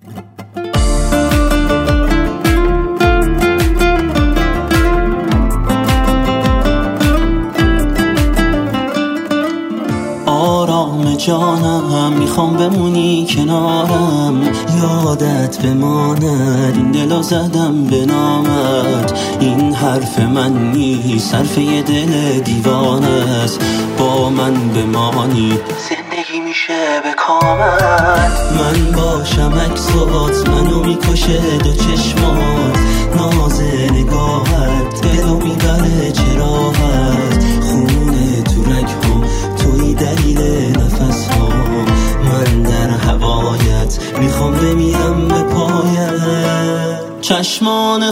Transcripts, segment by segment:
آرام جانم میخوام بمونی کنارم، یادت بماند این دلو زدم به نامت. این حرف من نیست، حرف یه دل دیوانه است. با من بمانی زندگی میشه به کامت. من باشم عکسات منو میکشه دو چشمات، ناز نگاهت دلو میبره چراغت. خونه تو رگ‌ها توی دلیل نفس ها، من در هوایت میخوام بمیرم به پایت. چشمان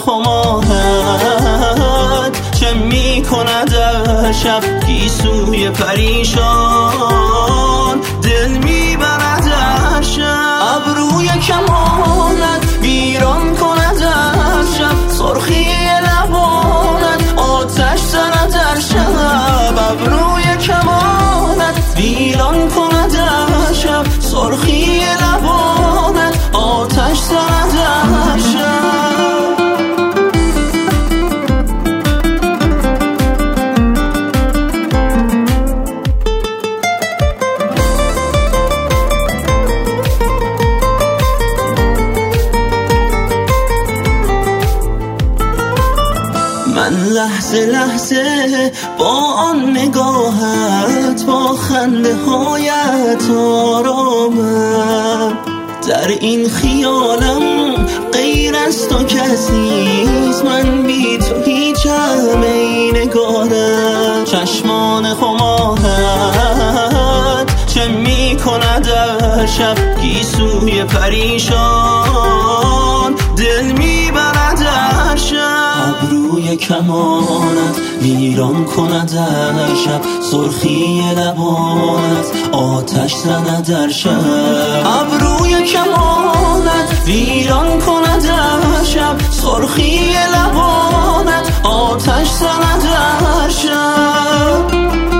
خماهت چه میکند در شب، گیسوی پریشان دل میبرد در شب. ابروی کمانت ویران کند در شب، سرخی لبانت آتش زند در شب. ابروی کمانت ویران کند در شب، سرخی لبانت آتش زند در شب. من لحظه لحظه با آن نگاهت، با خنده هایت آرامم. در این خیالم غیر از تو کسیست، من بی تو هیچم ای نگارم. چشمان خماهت چه می کند در شب، گیسوی پریشان دل می برد در شب. ابروی کمانت ویران کند در شب، سرخی لبانت آتش زند در شب. ابروی کمانت ویران کند در شب، سرخی لبانت آتش زند در شب.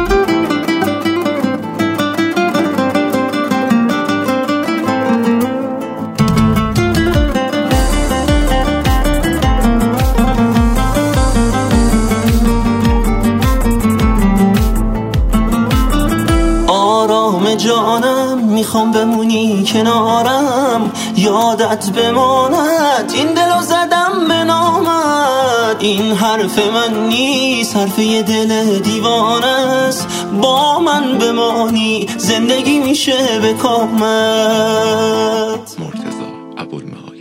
جانم میخوام بمونی کنارم، یادت بماند این دلو زدم به نامت. این حرف من نیست، حرف یه دل دیوانه است. با من بمانی زندگی میشه به کامت. مرتضی ابوالمعالی.